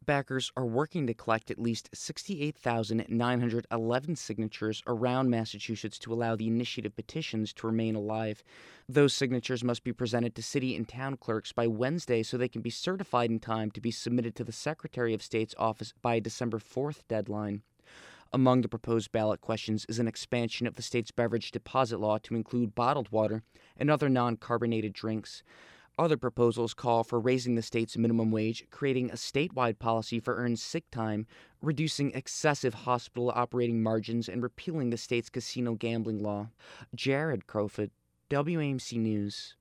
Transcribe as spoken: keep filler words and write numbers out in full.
Backers are working to collect at least sixty-eight thousand nine hundred eleven signatures around Massachusetts to allow the initiative petitions to remain alive. Those signatures must be presented to city and town clerks by Wednesday so they can be certified in time to be submitted to the Secretary of State's office by a December fourth deadline. Among the proposed ballot questions is an expansion of the state's beverage deposit law to include bottled water and other non-carbonated drinks. Other proposals call for raising the state's minimum wage, creating a statewide policy for earned sick time, reducing excessive hospital operating margins, and repealing the state's casino gambling law. Jared Crowfoot, W A M C News.